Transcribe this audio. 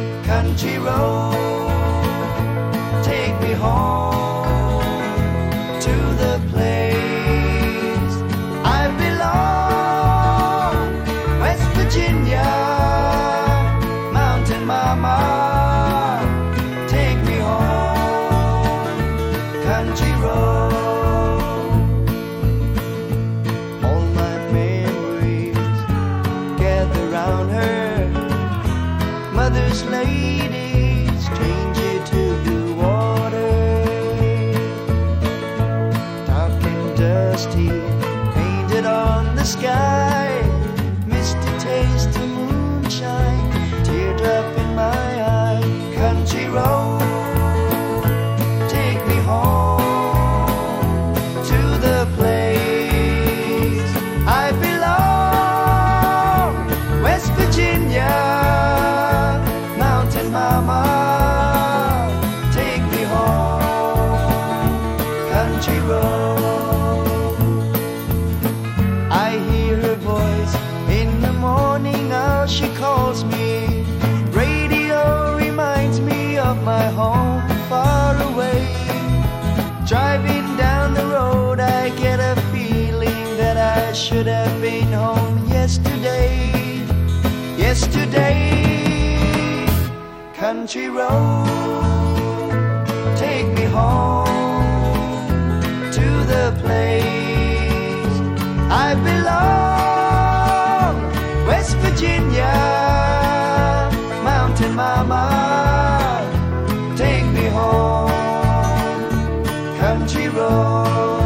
country road, take me home to the place I belong. West Virginia, Mountain Mama, take me home, country road. All my memories gather round her, mother's ladies, stranger to blue water, dark and dusty, painted on the sky, misty taste of moonshine, teardrop in my eye. Country road, take me home to the place I belong. West Virginia, Mountain Mama, take me home, country road. I hear her voice in the morning, how she calls me. Radio reminds me of my home far away. Driving down the road, I get a feeling that I should have been home yesterday. Yesterday, country road, take me home to the place I belong. West Virginia, Mountain Mama, take me home, country road.